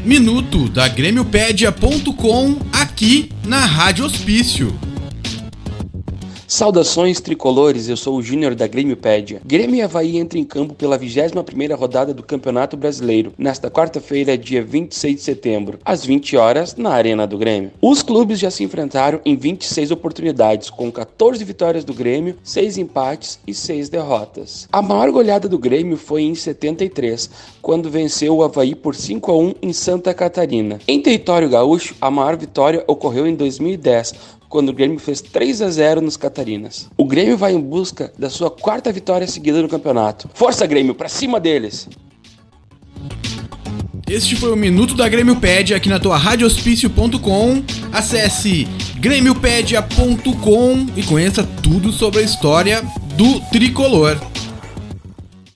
Minuto da Grêmiopédia.com aqui na Rádio Hospício. Saudações tricolores, eu sou o Júnior da Grêmiopédia. Grêmio e Avaí entram em campo pela 21ª rodada do Campeonato Brasileiro, nesta quarta-feira, dia 26 de setembro, às 20 horas, na Arena do Grêmio. Os clubes já se enfrentaram em 26 oportunidades, com 14 vitórias do Grêmio, 6 empates e 6 derrotas. A maior goleada do Grêmio foi em 73, quando venceu o Avaí por 5-1 em Santa Catarina. Em território gaúcho, a maior vitória ocorreu em 2010, quando o Grêmio fez 3-0 nos Catarinas. O Grêmio vai em busca da sua quarta vitória seguida no campeonato. Força, Grêmio, pra cima deles! Este foi o Minuto da Grêmiopédia aqui na tua radiohospício.com. Acesse grêmiopédia.com e conheça tudo sobre a história do tricolor.